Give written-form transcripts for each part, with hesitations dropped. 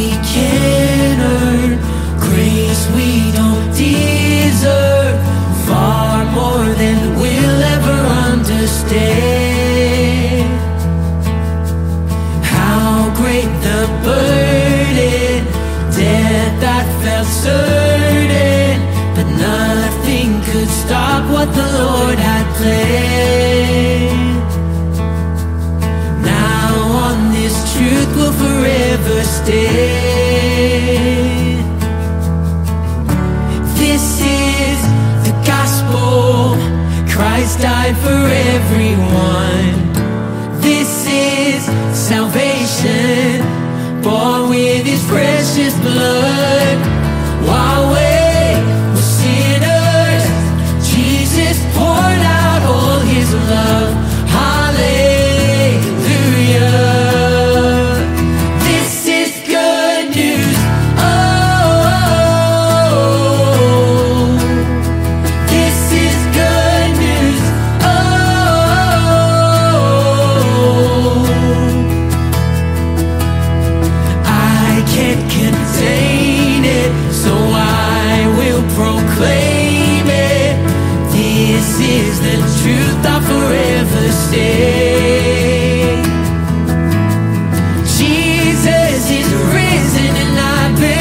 we can earn, grace we don't deserve, far more than we'll ever understand. How great the burden, death that felt certain, but nothing could stop what the Lord had planned. Now on this truth will forever stand. This is the gospel, Christ died for everyone. This is salvation, bought with his precious blood. While we were sinners, Jesus poured out all his love. Hallelujah. This is good news. Oh, this is good news. Oh, I can't contain it, so I will proclaim it. This is the truth I'll forever stay. Jesus is risen and I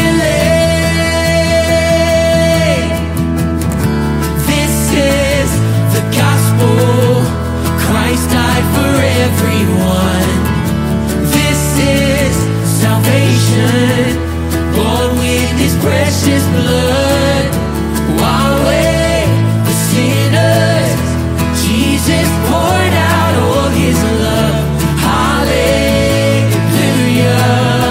believe. This is the gospel, Christ died for everyone. This is salvation, born with his precious blood. While we were sinners, Jesus poured out all his love. Hallelujah.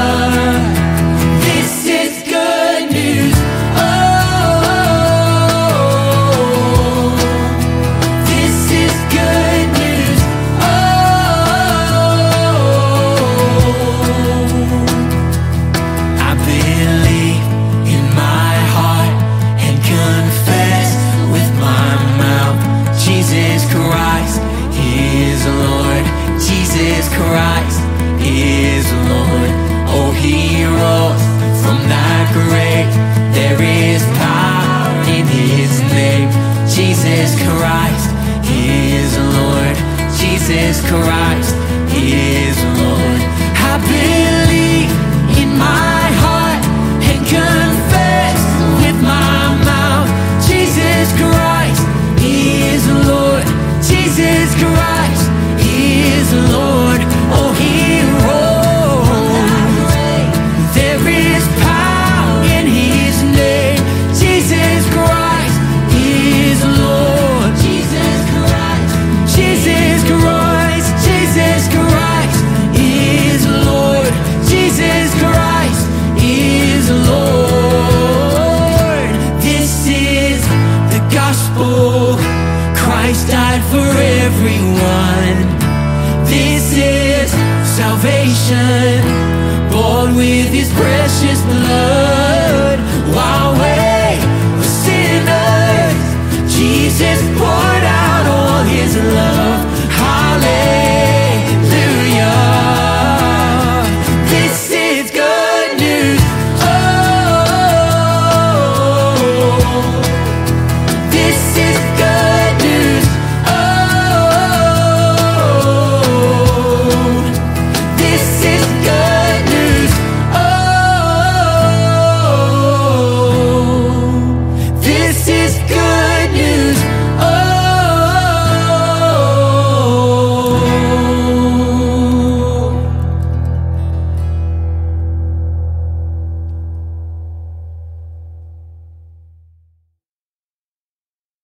This is good news. Oh, this is good news. Oh, I believe in my heart and confess with my mouth, Jesus Christ is Lord. Jesus Christ is Lord. Oh, he rose from that grave. There is power in his name. Jesus Christ is Lord. Jesus Christ is Lord. I believe in my heart and confess with my mouth, Jesus Christ is Lord. Jesus Christ is Lord. Oh, he rose. There is power in his name. Jesus Christ is Lord. Jesus Christ. Jesus Christ. Jesus Christ is Lord. Jesus Christ is Lord. This is the gospel, Christ died for everyone. This is salvation, born with his precious blood.